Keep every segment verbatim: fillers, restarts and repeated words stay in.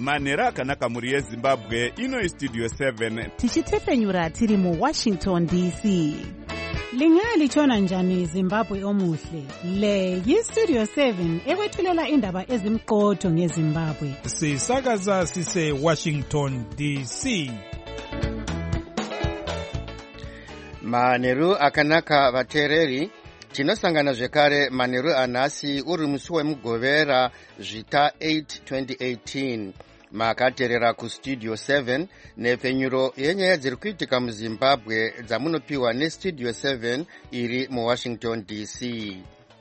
manhero akanaka mhuri yezimbabwe. Ino Studio seven tichitefenyura tiri mu Washington D C. Lingalitshona njani Zimbabwe omuhle? Le yi-Studio seven ekwethulela indaba ezimqotho ngeZimbabwe. Sisakaza sise Washington D C. Manheru akanaka vateereri, tinosangana zvekare manheru anhasi uri musi wemugovera zvita eight twenty eighteen. Makateerera kuStudio seven nepfenyuro yenyaya dziri kuitika muZimbabwe dzamunopiwa neStudio seven iri muWashington D C.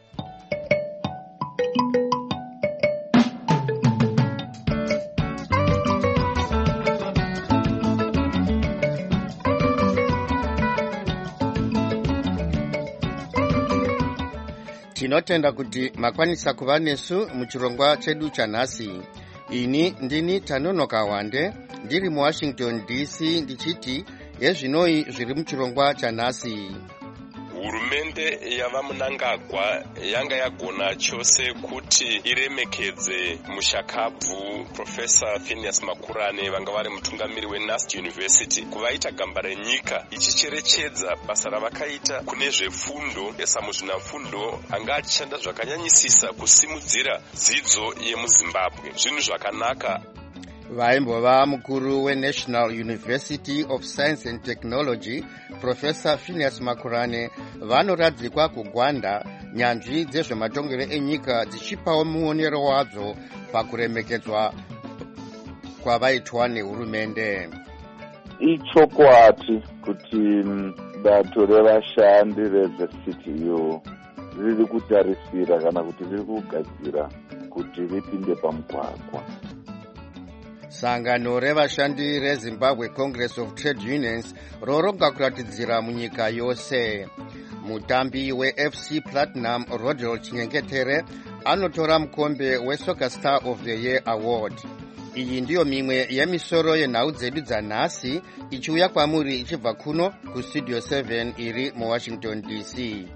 Tinotenda kuti makwanisa kuva nesu muchirongwa chedu chanhasi. Ini ndini Tanonoka Wande, ndiri muWashington D C ndichiti yezvinoi zviri muchirongwa chanhasi. Hurumende yavamunangagwa yanga yagona chose kuti iremekedze mushakabvu Professor Phineas Makurane vanga vari mutungamiri weNust University kuvaita gamba renyika ichicherechedza basa ravakaita kune zvefundo esamuzvinafundo anga achishanda zvakanyanyisisa kusimudzira dzidzo yemuZimbabwe. Zvinhu zvakanaka. Vaimbova mukuru weNational University of Science and Technology Professor Phineas Makurane vanoradzikwa kugwanda nyanzvi dzezvematongero enyika dzichipawo muonero wadzo pakuremekedzwa kwavaitwa nehurumende. Ichokwati kuti bato revashandi rezvesitiyo riri kutarisira kana kuti riri kugadzira kuti ripinde pamugwagwa. Sangano revashandi reZimbabwe Congress of Trade Unions roronga kuratidzira munyika yose. Mutambi weF C Platinum Rodel Chinyengetere anotora mukombe weSoccer Star of the Year Award. Iyi ndiyo mimwe yemisoro yenhau dzedu dzanhasi ichiuya kwamuri ichibva kuno kuStudio seven iri muWashington D C.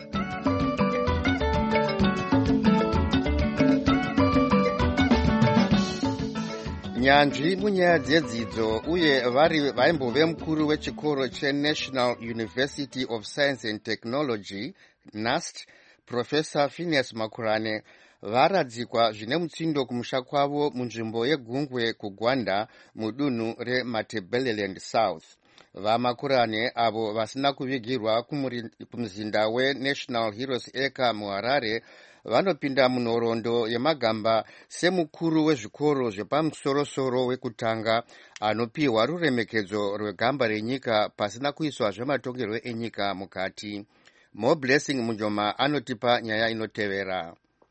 Nyanzvi munyaya dzedzidzo uye vari vaimbove mukuru wechikoro cheNational University of Science and Technology Nust Professor Phineas Makurane varadzikwa zvine mutsindo kumusha kwavo munzvimbo yeGungwe kuGwanda mudunhu reMatabeleland South. VaMakurane avo vasina kuvigirwa kumuzinda weNational Heroes Acre muHarare vanopinda munhoroondo yemagamba semukuru wezvikoro zvepamusorosoro wekutanga anopiwa ruremekedzo rwegamba renyika pasina kuiswa zvematongerwo enyika mukati. Mo Blessing Munjoma anotipa nyaya inotevera.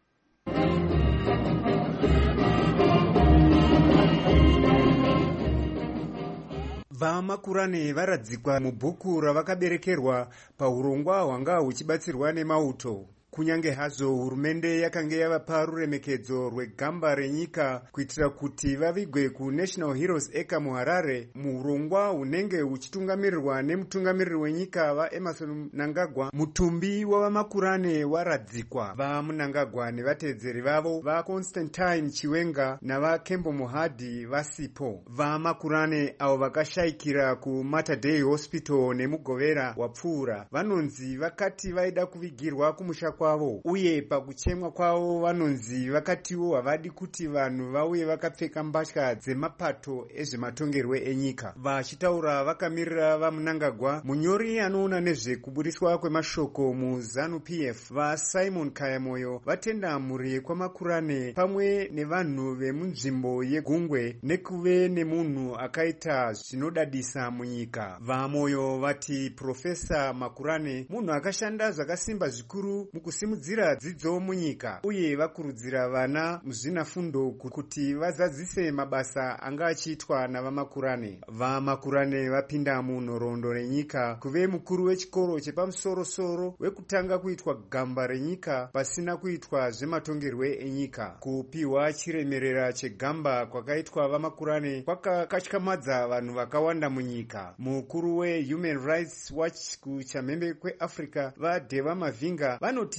VaMakurane varadzikwa mubhuku ravakaberekerwa paurongwa hwanga huchibatsirwa nemauto. Kunyange hazo hurumende yakanga yavapa ruremekedzo rwegamba renyika kuitira kuti vavigwe kuNational Heroes Acre muHarare, muurongwa hunenge huchitungamirirwa nemutungamiriri wenyika vaEmerson Mnangagwa, mutumbi wavaMakurane waradzikwa. VaMnangagwa nevatedzeri vavo vaConstantine Chiwenga navaKembo Muhadhi vasipo. VaMakurane avo vakashayikira kuMater Dei Hospital nemugovera wapfuura vanonzi vakati vaida kuvigirwa kumusha kwavo, uye pakuchemwa kwavo vanonzi vakatiwo havadi kuti vanhu vauye vakapfeka mbatya dzemapato ezvematongerwo enyika. Vachitaura vakamirira vaMnangagwa, munyori anoona nezvekuburiswa kwemashoko muZanu P F vaSimon Kayamoyo vatenda mhuri kwaMakurane pamwe nevanhu vemunzvimbo yeGungwe nekuve nemunhu akaita zvinodadisa munyika. VaMoyo vati Professor Makurane munhu akashanda zvakasimba zvikuru mukusimudzira dzidzo munyika, uye vakurudzira vana muzvinafundo kuti vazadzise mabasa anga achiitwa navaMakurane. VaMakurane vapinda munhoroondo renyika kuve mukuru wechikoro chepamusorosoro wekutanga kuitwa gamba renyika pasina kuitwa zvematongerwo enyika. Kupiwa chiremerera chegamba kwakaitwa vaMakurane kwakakatyamadza vanhu vakawanda munyika. Mukuru weHuman Rights Watch kuchamhembe kweAfrica vaDeva Mavinga vanoti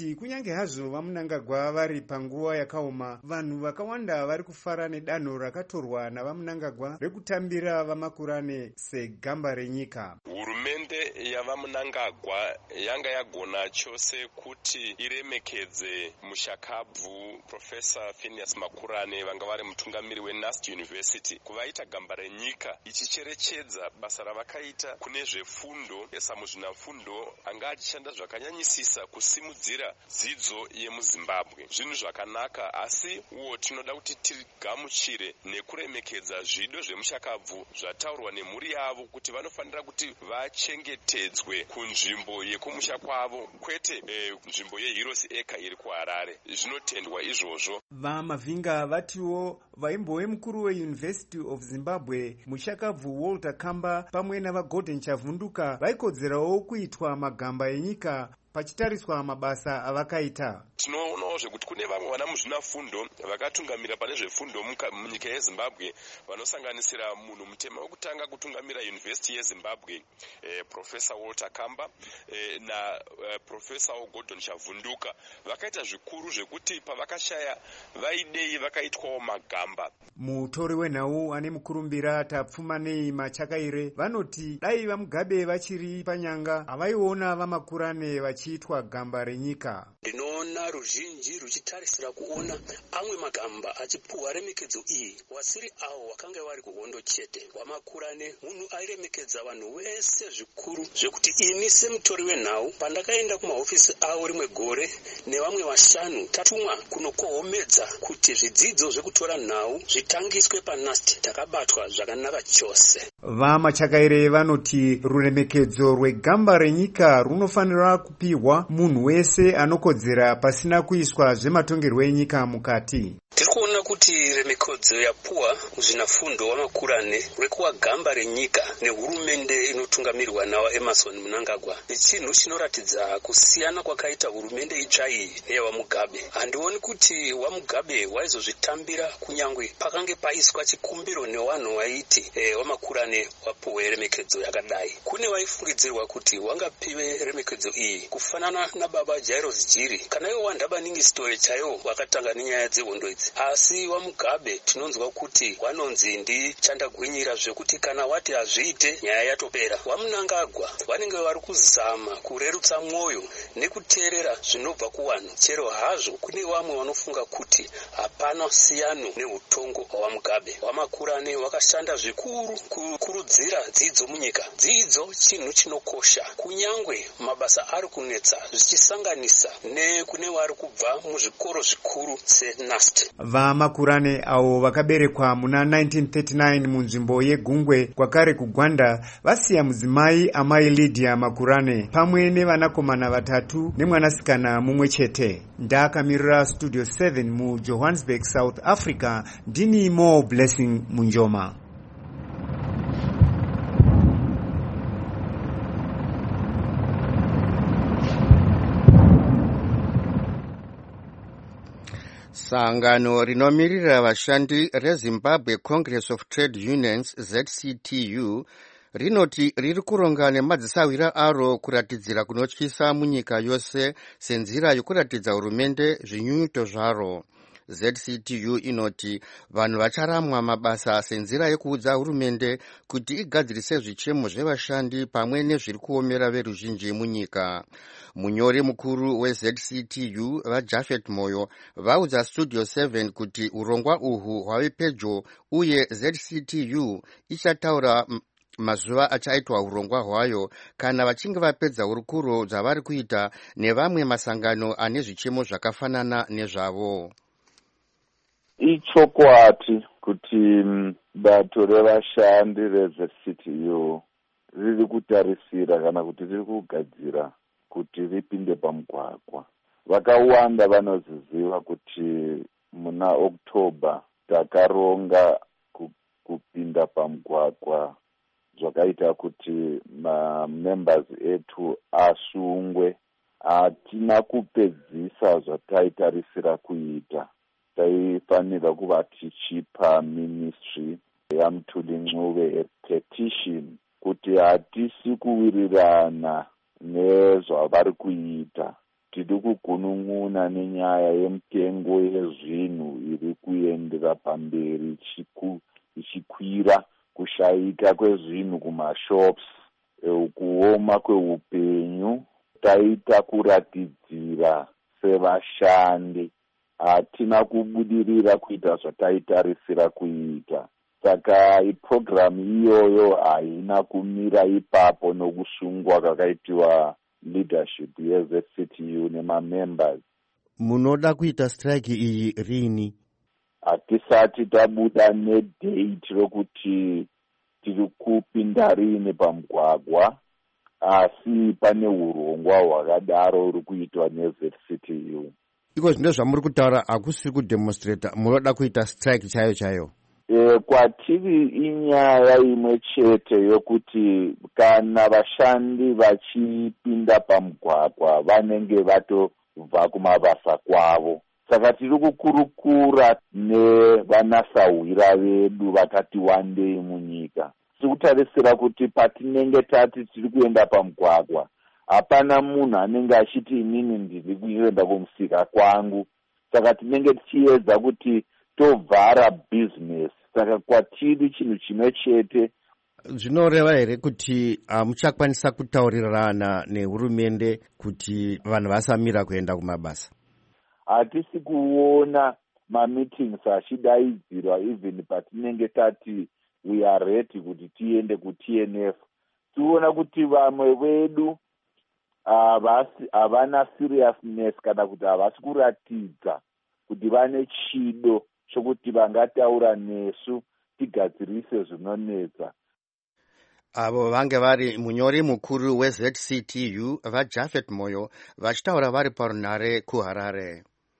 kuti kunyange hazvo vamunangagwa vari panguva yakaoma, vanhu vakawanda vari kufara nedanho rakatorwa navamunangagwa rekutambira vamakurane segamba renyika. Hurumende yavamunangagwa yanga yagona chose kuti iremekedze mushakabvu Professor Phineas Makurane vanga vari mutungamiri weNust University kuvaita gamba renyika, ichicherechedza basa ravakaita kune zvefundo esamuzvinafundo anga achishanda zvakanyanyisisa kusimudzira dzidzo yemuZimbabwe. Zvinhu zvakanaka, asi uwo tinoda kuti tigamuchire nekuremekedza zvido zvemushakabvu zvataurwa nemhuri yavo kuti vanofanira kuti vachengetedzwe kunzvimbo yekumusha kwavo, kwete eh, nzvimbo yeHeroes Acre iri kuHarare. Zvinotendwa izvozvo. VaMavhinga vatiwo vaimbove mukuru weUniversity of Zimbabwe mushakabvu Walter Kamba pamwe navaGordon Chavunduka vaikodzerawo kuitwa magamba enyika pachitariswa mabasa avakaita. Tinoonawo zvekuti kune vamwe vana muzvinafundo vakatungamira pane zvefundo munyika yeZimbabwe vanosanganisira munhu mutema wekutanga kutungamira University yeZimbabwe eh, Professor Walter Kamba eh, na eh, Professor Gordon Chavunduka vakaita zvikuru zvekuti pavakashaya vaidei vakaitwawo magamba. Mutori wenhau ane mukurumbira Tapfumanei Machakaire vanoti dai vaMugabe vachiri panyanga havaiona vamakurane vachiitwa gamba renyika. Ndinoona ruzhinji ruchitarisira kuona amwe magamba achipuhwa remekedzo iyi wasiri awo wakanga vari kuhondo chete. Wamakurane munhu airemekedza vanhu vese zvikuru zvekuti ini semutori wenhau pandakaenda kumahofisi awo rimwe gore nevamwe vashanu tatumwa kunokohomedza kuti zvidzidzo zvekutora nhau zvitangiswe paNust, takabatwa zvakanaka chose. VaMachakaire vanoti ruremekedzo rwegamba renyika runofanira kupiwa munhu wese anokodzera pasina kuiswa zvematongerwo enyika mukati. Tiri kuona kuti remekedzo yapuwa muzvinafundo wamakurane rekuwa gamba renyika nehurumende inotungamirwa nawa Emerson Mnangagwa nechinhu chinoratidza kusiyana kwakaita hurumende itsva iyi neyawaMugabe. Handioni kuti waMugabe waizozvitambira kunyangwe pakange paiswa chikumbiro nevanhu vaiti e, wamakurane wapuwe remekedzo yakadai. Kune vaifungidzirwa kuti wangapiwe remekedzo iyi kufanana nababa Jairus Jiri kana iwo Wandabaningi story chaiwo wakatanga nenyaya dzehondo idzi. Asi waMugabe tinonzwa kuti wanonzi ndi chandagwinyira zvekuti kana wati hazviite nyaya yatopera. WaMnangagwa vanenge vari kuzama kurerutsa mwoyo nekuteerera zvinobva kuvanhu, chero hazvo kune vamwe vanofunga kuti hapana siyano neutongo hwaMugabe. Wamakurane wakashanda zvikuru kukurudzira dzidzo munyika. Dzidzo chinhu chinokosha kunyangwe mabasa ari kunetsa zvichisanganisa nekune vari kubva muzvikoro zvikuru seNust. VaMakurane avo vakaberekwa muna nineteen thirty-nine munzvimbo yeGungwe kwakare kuGwanda vasiya mudzimai amai Lydia Makurane pamwe nevanakomana vatatu nemwanasikana mumwe chete. Ndakamirira Studio seven muJohannesburg, South Africa. Ndini Mo Blessing Munjoma. Sangano rinomirira vashandi reZimbabwe Congress of Trade Unions Z C T U rinoti riri kuronga nemadzisawira aro kuratidzira kunotyisa munyika yose senzira yokuratidza hurumende zvinyunyuto zvaro. Z C T U inoti vanhu vacharamwa mabasa senzira yekuudza hurumende kuti igadzirise zvichemo zvevashandi pamwe nezviri kuomera veruzhinji munyika. Munyori mukuru weZ C T U vaJafet Moyo vaudza Studio seven kuti urongwa uhu hwave pedyo uye Z C T U ichataura mazuva achaitwa urongwa hwayo kana vachinge vapedza urukuro dzavari kuita nevamwe masangano ane zvichemo zvakafanana nezvavo. Ichokwati kuti bato revashandi reZ C T U riri kutarisira kana kuti riri kugadzira kuti ripinde pamugwagwa. Vakawanda vanoziziva kuti muna Oktoba takaronga kupinda pamugwagwa zvakaita kuti ma-members etu asungwe. Hatina kupedzisa zvataitarisira kuita. Taifanira kuva tichipa ministry yaMthuli Ncube petition kuti hatisi kuwirirana nezvavari kuita. tiri kugunun'una nenyaya yemutengo yezvinhu iri kuendera pamberi ichikwira, kushayika kwezvinhu kumashops, kuoma kweupenyu. Taita kuratidzira sevashandi hatina kubudirira kuita zvataitarisira kuita. Saka ipurogiramu iyoyo haina kumira ipapo nokusungwa kwakaitiwa leadership yeZ C T U nemamembers. Munoda kuita strike iyi rini? Hatisati tabuda nedate rokuti tiri kupinda rini pamugwagwa, asi pane urongwa hwakadaro uri kuitwa neZ C T U. Iko zvino zvamuri kutaura hakusiri kudemonstrata, munoda kuita strike chayo chayo? E, kwatiri inyaya imwe chete yokuti kana vashandi vachipinda pamugwagwa vanenge vatobva kumabasa kwavo. Saka tiri kukurukura nevanasahwira vedu vakati wandei munyika. Tiri kutarisira kuti patinenge tati tiri kuenda pamugwagwa, hapana munhu anenge achiti inini ndiri kuenda kumusika kwangu. Saka tinenge tichiedza kuti tovhara business. Saka kwatiri chinhu chimwe chete. Zvinoreva here kuti hamuchakwanisa uh, kutaurirana nehurumende kuti vanhu vasamira kuenda kumabasa? Hatisi kuona mameetings achidaidzirwa even patinenge tati we are ready kuti tiende ku-T N F. Tiona kuti vamwe vedu havana seriousness kana kuti havasi kuratidza kuti vane chido chokuti vangataura nesu tigadzirise zvinonetsa. Avo vange vari munyori mukuru weZ C T U vaJafet Moyo vachitaura vari parunhare kuHarare.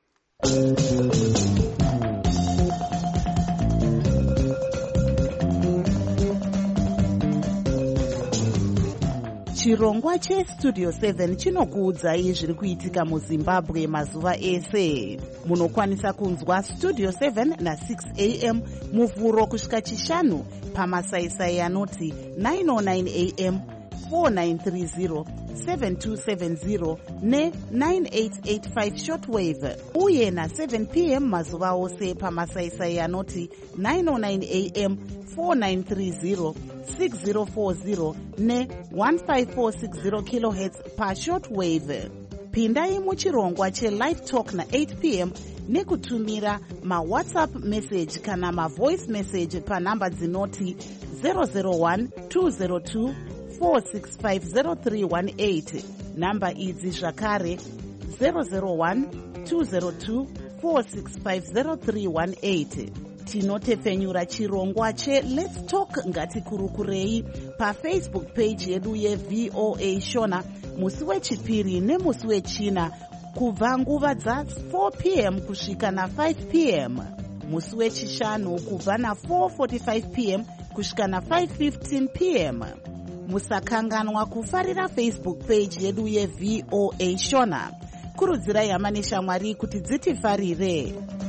Chirongwa cheStudio seven chinokuudzai zviri kuitika muZimbabwe mazuva ese. Munokwanisa kunzwa Studio seven na six a m muvhuro kusvika chishanu pamasaisai anoti nine oh nine a m, four nine three zero, seven two seven zero ne nine eight eight five shortwave, uye na seven p m mazuva ose pamasaisai anoti nine oh nine a m, four nine three zero, six zero four zero ne one five four six zero kilohertz pa shortwave. Pindai muchirongwa cheLive Talk na eight p m nekutumira mawhatsapp message kana mavoice message panhamba dzinoti zero zero one two zero two four six five zero three one eight. Namba idzi zvakare zero zero one two zero two four six five zero three one eight. Tinotepfenyura chirongwa che Let's Talk ngatikurukurei paFacebook page yedu yeV O A Shona musi wechipiri nemusi wechina kubva nguva dza four p m kusvika na five p m, musi wechishanu kubva na four forty-five p m kusvika na five fifteen p m. Musakanganwa kufarira Facebook page yedu yeV O A Shona. Kurudzirai hama neshamwari kuti dzitifarire.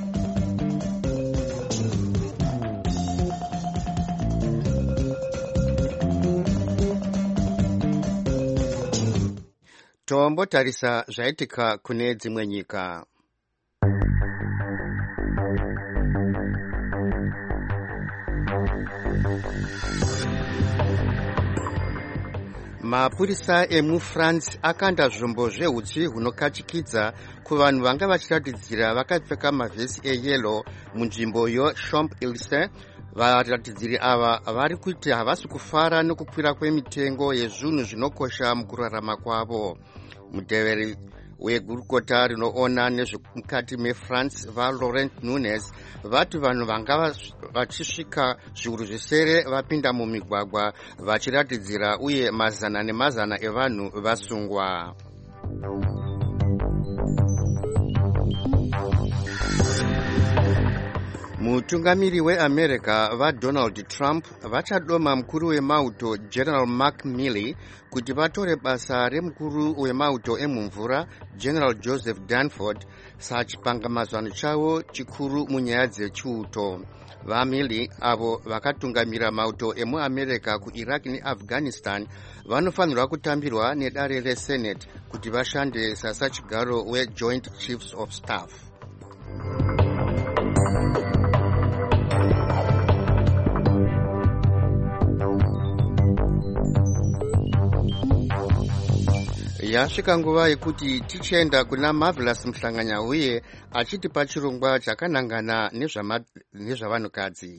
Tombotarisa zvaitika kune dzimwe nyika. Mapurisa emuFrance akanda zvombo zveutsi hunokachikidza kuvanhu vanga vachiratidzira vakapfeka mavhesi eyellow munzvimbo yoChamps-Élysées. Varatidziri ava vari kuti havasi kufara nokukwira kwemitengo yezvinhu zvinokosha mukurarama kwavo. Muteveri wegurukota rinoona nezvemukati meFrance vaLaurent Nunez vati vanhu vanga vachisvika zviuru zvisere vapinda mumigwagwa vachiratidzira uye mazana nemazana evanhu vasungwa. Mutungamiri weAmerica vaDonald Trump vachadoma mukuru wemauto General Mark Milley kuti vatore basa remukuru wemauto emumvura General Joseph Dunford sachipangamazano chavo chikuru munyaya dzechiuto. VaMilley avo vakatungamira mauto emuAmerica kuIraq neAfghanistan vanofanirwa kutambirwa nedare reSenate kuti vashande sasachigaro weJoint Chiefs of Staff. Yasvika nguva yekuti tichienda kuna Marvelous Mhlanganya uye achitipa chirongwa chakanangana nezvavanhukadzi.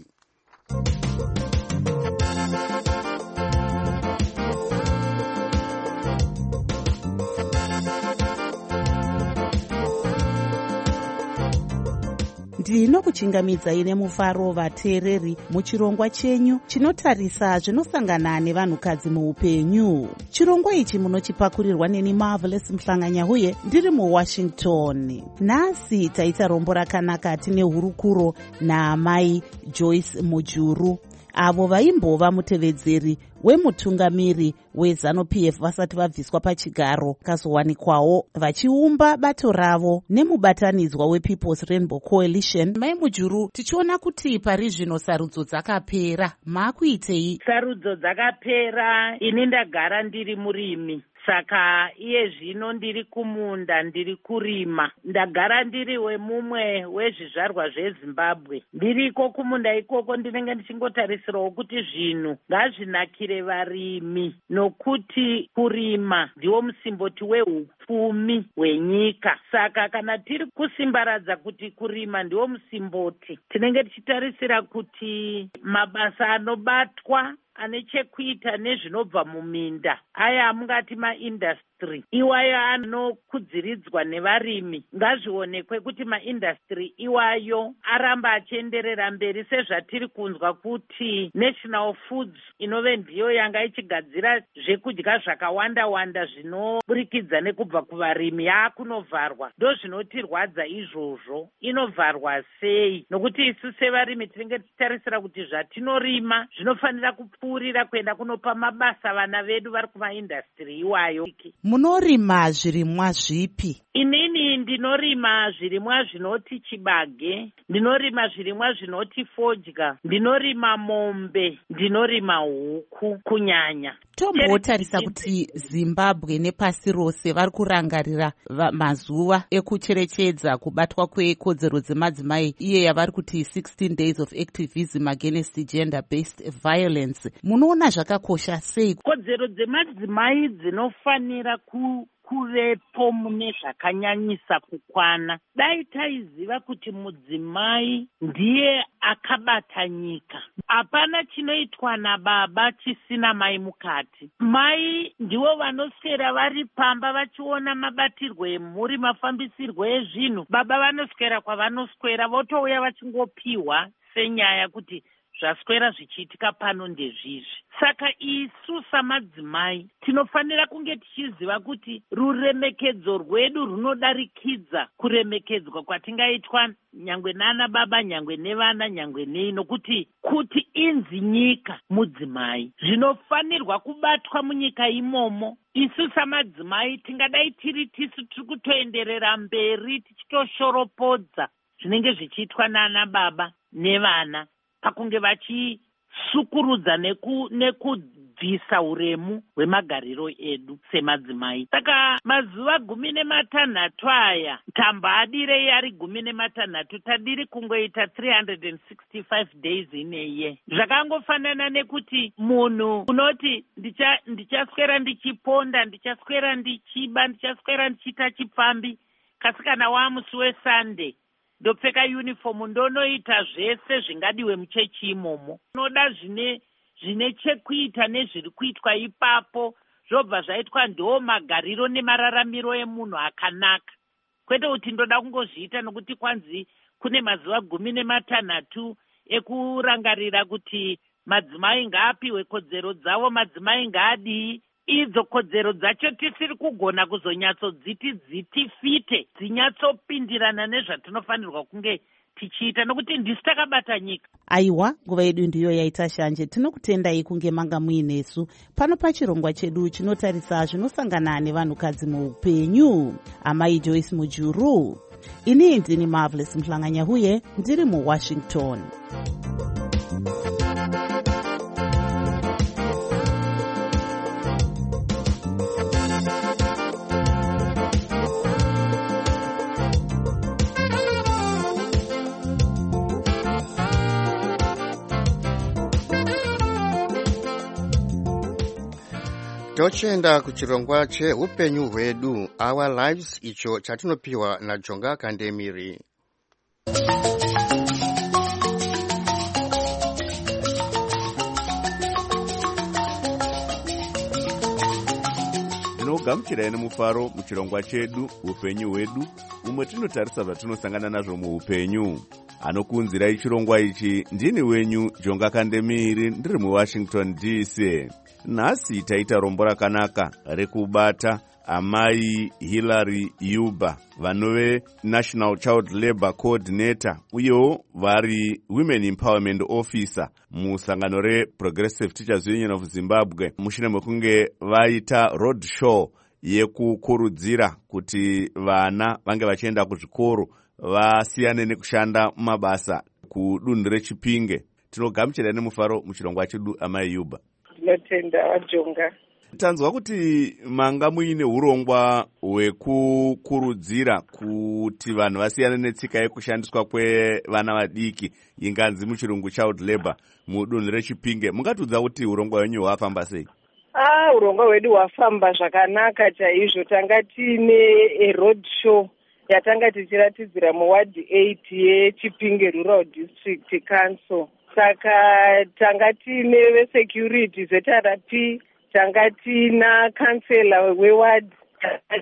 Ndinokuchingamidzai nemufaro vateereri muchirongwa chenyu chinotarisa zvinosangana nevanhukadzi muupenyu. Chirongwa ichi munochipakurirwa neni Marvelous Mhlanganya uye ndiri muWashington. Nhasi taita rombo rakanaka tine hurukuro naamai Joyce Mujuru, avo vaimbova mutevedzeri wemutungamiri weZanu-P F vasati vabviswa pachigaro, kazowanikwawo vachiumba bato ravo nemubatanidzwa wePeople's Rainbow Coalition. Mai Mujuru, tichiona kuti pari zvino sarudzo dzakapera, makuitei? Sarudzo dzakapera, ini ndagara ndiri murimi. Saka iye zvino ndiri kumunda, ndiri kurima. Ndagara ndiri wemumwe wezvizvarwa zveZimbabwe. Ndiriko kumunda ikoko ndinenge ndichingotarisirawo kuti zvinhu ngazvinakire varimi, nokuti kurima ndiwo musimboti wehupfumi hwenyika. Saka kana tiri kusimbaradza kuti kurima ndiwo musimboti, tinenge tichitarisira kuti mabasa anobatwa ane chekuita nezvinobva muminda, aya amungati maindastry, iwayo anokudziridzwa nevarimi, ngazvionekwe kuti maindastry iwayo aramba achienderera mberi, sezvatiri kunzwa kuti National Foods inove ndiyo yanga ichigadzira zvekudya zvakawanda wanda zvinoburikidza nekubva kuvarimi yaakunovharwa. Ndo zvinotirwadza izvozvo, inovharwa sei? Nokuti isu sevarimi tinenge tichitarisira kuti zvatinorima zvinofanira kupfuurira kuenda kunopa mabasa vana vedu vari kumaindastry iwayo. Munorima zvirimwa zvipi? Inini ndinorima zvirimwa zvinoti chibage, ndinorima zvirimwa zvinoti fodya, ndinorima mombe, ndinorima huku kunyanya. Tombotarisa kuti Zimbabwe nepasi rose vari kurangarira mazuva ekucherechedza kubatwa kwekodzero dzemadzimai, iye yavari kuti sixteen days of activism against gender based violence. Munoona zvakakosha sei? Kodzero dzemadzimai dzinofanira ku kuvepo mune zvakanyanyisa kukwana. Dai taiziva kuti mudzimai ndiye akabata nyika, hapana chinoitwa nababa chisina mai mukati. Mai ndivo vanoswera vari pamba vachiona mabatirwo emhuri, mafambisirwo ezvinhu. Baba vanoswera kwavanoswera, votouya vachingopiwa senyaya kuti zvaswera zvichiitika pano ndezvizvi. Saka isu samadzimai tinofanira kunge tichiziva kuti ruremekedzo rwedu runodarikidza kuremekedzwa kwatingaitwa nyangwe nana baba, nyangwe nevana, nyangwe nei, nokuti kuti inzi nyika mudzimai zvinofanirwa kubatwa munyika imomo. Isu samadzimai tingadai tiri tisu tiri kutoenderera mberi tichitoshoropodza zvinenge zvichiitwa nana baba nevana pakunge vachisukurudza neku, nekubvisa uremu hwemagariro edu semadzimai. Saka mazuva gumi nematanhatu aya, tambadirei ari gumi nematanhatu, tadiri kungoita three hundred sixty-five days in a year. Zvakangofanana nekuti munhu unoti ndicha, ndichaswera ndichiponda, ndichaswera ndichiba, ndichaswera ndichiita chipfambi, kasi kana wamusi weSunday ndopfeka uniform ndonoita zvese zvingadiwe muchechi imomo. Noda zvine zvine chekuita nezviri kuitwa ipapo zvobva zvaitwa ndo magariro nemararamiro emunhu akanaka, kwete kuti ndoda kungozviita nokuti kwanzi kune mazuva gumi nematanhatu ekurangarira kuti madzimai ngaapiwe kodzero dzavo, madzimai ngaadii. Idzo kodzero dzacho tisiri kugona kuzonyatsodziti dzitifite dzinyatsopindirana nezvatinofanirwa kunge tichiita, nokuti ndisi takabata nyika. Aiwa, nguva yedu ndiyo yaita shanje. Tinokutendai kunge manga muinesu pano pachirongwa chedu chinotarisa zvinosangana nevanhukadzi muupenyu. Amai Joyce Mujuru. Ini ndini Marvelous Mhlanganyahuye, ndiri muWashington. Tochenda kuchirongwa cheupenyu hwedu, Our Lives, icho chatinopiwa naJonga Kandemiri. Tinogamuchirai nemufaro muchirongwa chedu upenyu hwedu, umwe tinotarisa zvatinosangana nazvo muupenyu. Anokunzirai chirongwa ichi ndini wenyu Jonga Kandemiri, ndiri muWashington D C. Nhasi taita rombo rakanaka rekubata amai Hillary Yuba, vanove National Child Labor Coordinator uyewo vari Women Empowerment Officer musangano reProgressive Teachers Union of Zimbabwe, mushure mekunge vaita road show yekukurudzira kuti vana vange vachienda kuzvikoro vasiyane nekushanda mumabasa kudunhu reChipinge. Tinogamuchira nemufaro muchirongwa chedu amai Yuba. Tinotenda waJonga. Tanzwa kuti manga muine urongwa hwekukurudzira kuti vanhu vasiyane netsika yekushandiswa kwevana vadiki, inganzi muchirungu child labor, mudunhu reChipinge. Mungatudza kuti urongwa hwenyu hwafamba sei? Ah, urongwa hwedu hwafamba zvakanaka chaizvo. Tanga tine road show yatanga tichiratidzira muward eight yeChipinge Rural District Council. Saka tanga tine vesecurity zeta P, tanga tina councillor weward, tanga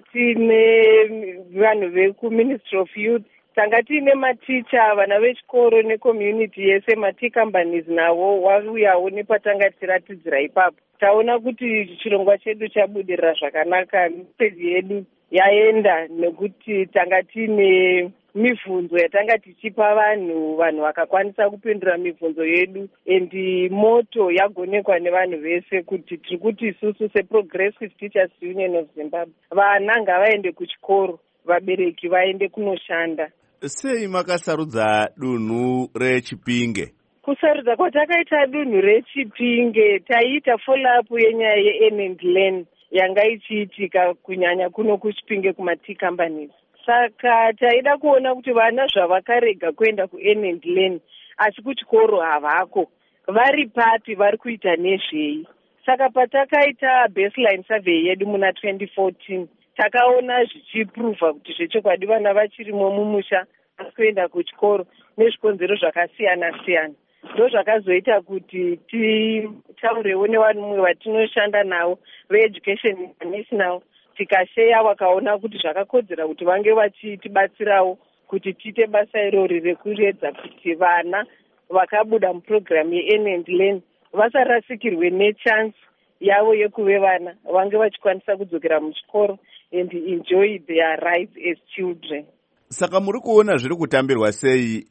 tine vanhu veku Ministry of Youth, tanga tine maticha, vana vechikoro necommunity yese, mati companies navo wauyawo nepatanga tiratidzira ipapo. Taona kuti chirongwa chedu chabudirira zvakanaka, message yedu yaenda nekuti tanga tine mibvunzo yatanga tichipa vanhu, vanhu vakakwanisa kupindura mibvunzo yedu, endi moto yagonekwa nevanhu vese kuti tiri kuti isusu seProgressive Teachers Union of Zimbabwe vana ngavaende kuchikoro, vabereki vaende kunoshanda. Sei makasarudza dunhu reChipinge? Kusarudza kwatakaita dunhu reChipinge, taiita follow up yenyaya yeEarn and Learn yanga ichiitika kunyanya kuno kuChipinge kumati companies. Saka taida kuona kuti vana zvavakarega kuenda kuEarn and Learn asi kuchikoro havako, vari papi, vari kuita nezvei. Saka patakaita baseline survey yedu muna twenty fourteen takaona zvichipruvha kuti zvechokwadi vana vachirimo mumusha asi kuenda kuchikoro nezvikonzero zvakasiyana siyana. Ndo zvakazoita kuti titaurewo nevanhu vatinoshanda navo veeducation national, tikasheya vakaona kuti zvakakodzera kuti vange vachitibatsirawo kuti tiite basa irori rekuedza kuti vana vakabuda muprogramu yeEarn and Learn vasarasikirwe nechance yavo yekuve vana, vange vachikwanisa kudzokera muchikoro and enjoy their rights as children. Saka muri kuona zviri kutambirwa sei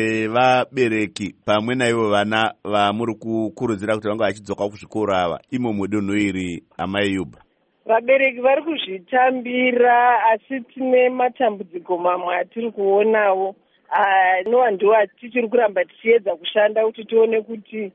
nevabereki pamwe naivo vana vamuri kukurudzira kuti vange vachidzoka kuzvikoro ava imo mudunhu iri amai Yuba? Vabereki vari kuzvitambira asi tine matambudziko mamwe atiri kuonawo. Anova ndiwo tichiri kuramba tichiedza kushanda kuti tione kuti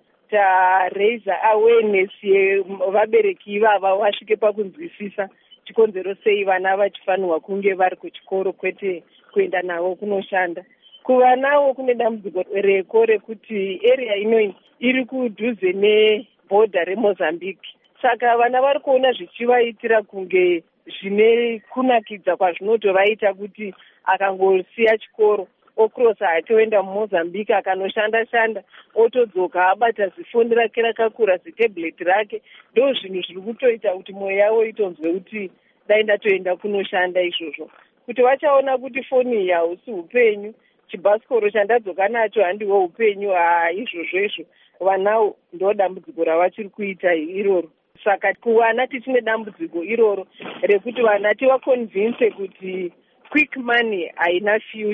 taraisa awareness yevabereki ivava vasvike pakunzwisisa chikonzero sei vana vachifanirwa kunge vari kuchikoro kwete kuenda navo kunoshanda. Kuvanawo kune dambudziko reko rekuti area inoyi iri kudhuze nebhodha reMozambique. Saka vana vari kuona zvichivaitira kunge zvine kunakidza kwazvinotovaita kuti akangosiya chikoro okrosa atoenda muMozambique akanoshanda shanda otodzoka abata zifoni rake rakakura zitablet rake. Ndo zvinhu zviri kutoita kuti mwoyo yavo itonzwe kuti dai ndatoenda kunoshanda izvozvo. Kuti vachaona kuti foni hausi upenyu, chibhasikoro chandadzoka nacho handiwo upenyu, haa izvozvo izvo vanawo ndo dambudziko ravachiri kuita iroro. Saka kuvana tichine dambudziko iroro rekuti vana tivaconvince kuti quick money haina future.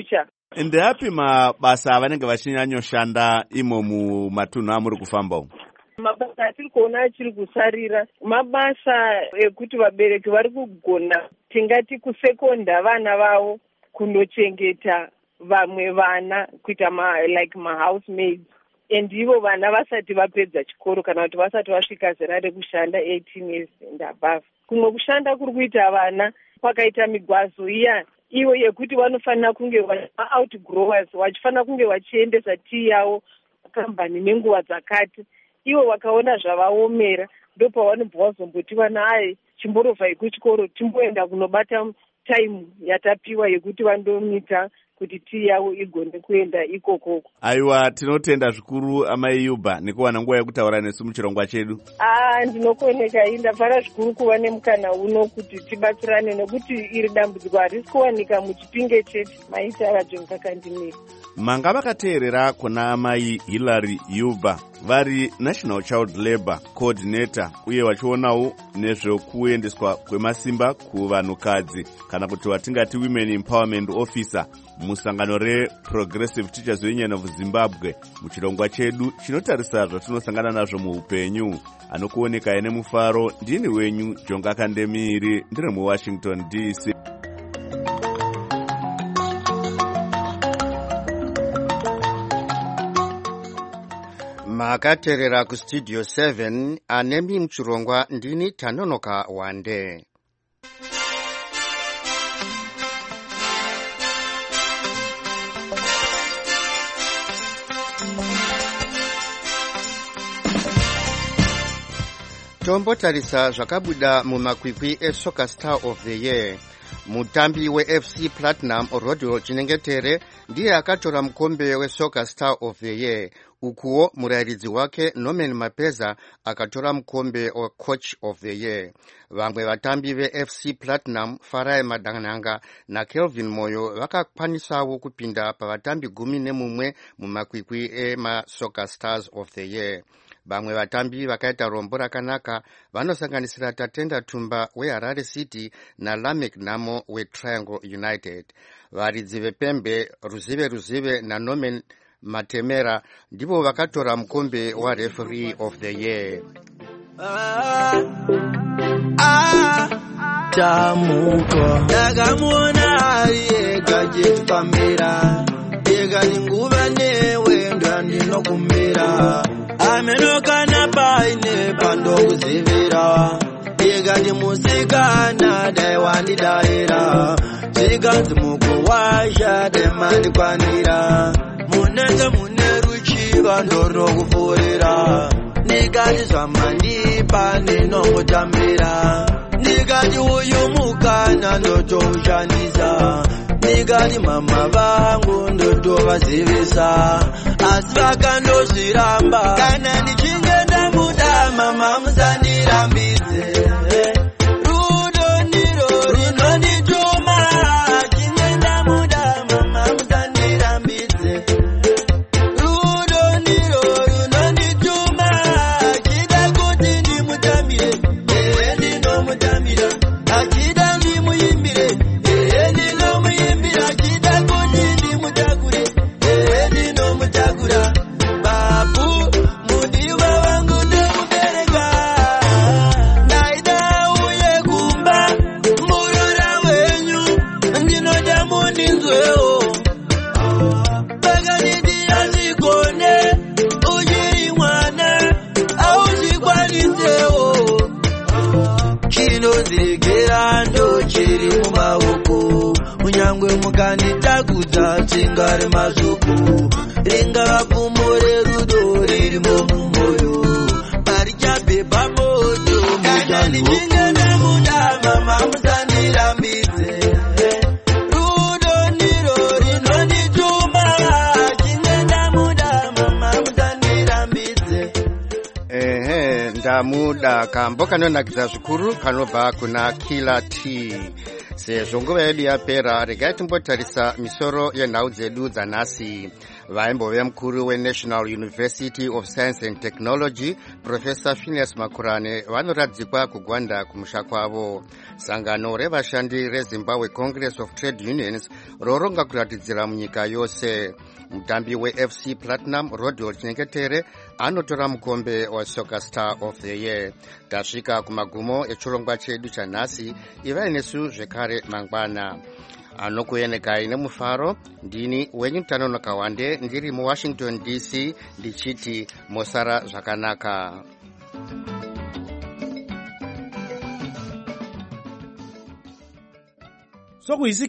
Ndeapi mabasa avanenge vachinyanyoshanda imo mumatunhu amuri kufamba umu? Mabasa atiri kuona achiri kusarira mabasa ekuti vabereki vari kugona tingati kusekonda vana vavo kundochengeta vamwe vana kuita ma, like mahousemaids, and ivo vana vasati vapedza chikoro kana kuti vasati vasvika zera rekushanda eighteen years and above. Kumwe kushanda kuri kuita vana kwakaita migwazo iya ivo yekuti vanofanira kunge outgrowers, vachifanira kunge vachiendesa tii yavo kambani nenguva dzakati. Ivo vakaona zvavaomera ndopavanobva vazomboti vana ai chimborovhai kuchikoro timboenda kunobata time yatapiwa yekuti vandomita kuti tii yavo igone kuenda ikokoko. Aiwa, tinotenda zvikuru amai Yubha nekuwana nguva yekutaura nesu muchirongwa chedu. Ah, ndinokoneka indafara zvikuru kuva nemukana uno kuti tibatsirane nekuti iri dambudziko harisi kuwanika muchipinge chete. Maita radio kakandimira. Manga vakateerera kuna amai Hilary Yubha vari National Child Labour Coordinator uye vachionawo nezvekuendeswa kwemasimba kuvanhukadzi kana kuti watingati Women Empowerment Officer musangano reProgressive Teachers Union of Zimbabwe muchirongwa chedu chinotarisa zvatinosangana nazvo muupenyu. Anokuoneka ine mufaro ndini wenyu Jonga Kandemiri ndiri muWashington D C. Makaterera kustudio seven anemi mchirongwa ndini Tanonoka Wande. Tombotarisa zvakabuda mumakwikwi eSoccer Star of the Year. Mutambi weF C Platinum Rodwell Chinengetere ndiye akatora mukombe weSoccer Star of the Year. Ukuwo murayiridzi wake Norman Mapeza akatora mukombe weCoach of the Year. Vamwe vatambi veF C Platinum Farai Madananga na Kelvin Moyo vakakwanisawo kupinda pavatambi gumi nemumwe mumakwikwi eMaSoccer Stars of the Year. Vamwe vatambi vakaita rombo rakanaka vanosanganisira Tatenda Tumba weHarare City na Lamek Namo weTriangle United. Varidzi vepembe Ruzive Ruzive na Norman Matemera ndivo vakatora mukombe waReferee of the Year. Ah, ah, tamuko ndakamuona ari ega jefambira ega ninguva newe ndandinokumira amenokana paine pandokuzivira ega ndimusikana dai wandidaira zvikanzi mukuwasha demandikwanira munenge mune ruchiva ndorokupfuurira ndikati zvamandipa ndinomutambira ndikati uyu mukana ndotoushandisa ndikati mama vangu ndotovazivisa asi vakandozviramba kana ndichinge ndamuda mama musandirambidze rudo ndiro runondituma chinge ndamuda mama musandirambidze rudo ndiro runondituma chida kuti ndimutambire ehe ndinomutambira achida ndimuimbire ehe ndinomuimbira achida kuti ndimutakure ehe ndinomutakura babu mudiwa wangu ndekubereka ndaida uye kumba murora wenyu ndinoda mundinzwewo pakadidi azigone uchiri mwana auzvikwanisewo chinozegera ndo chiri mumaoko unyangwe mukanditakudza tsinga remazuku ringava pfumo rerudo ririmo mumwoyo parichapeba moto kana ndichinge ndamuda mama musandirambidze rudo ndiro runondituma chinge ndamuda mama musandirambidze. Ehe, ndamuda kambo kanonakidza zvikuru kanobva kuna Killer T. sezvo nguva yedu yapera, regai timbotarisa misoro yenhau dzedu dzanhasi. Vaimbove mukuru weNational University of Science and Technology Professor Phineas Makurane vanoradzikwa kugwanda kumusha kwavo. Sangano revashandi reZimbabwe Congress of Trade Unions roronga kuratidzira munyika yose. Mutambi weF C Platinum Rodwell Chinyengetere anotora mukombe waSoccer Star of the Year. Tasvika kumagumo echirongwa chedu chanhasi, ivai nesu zvekare mangwana. Anokuyenekai nemufaro, ndini wenyu Tanono Kawande, ndiri muWashington D C, ndichiti mosara zvakanaka. So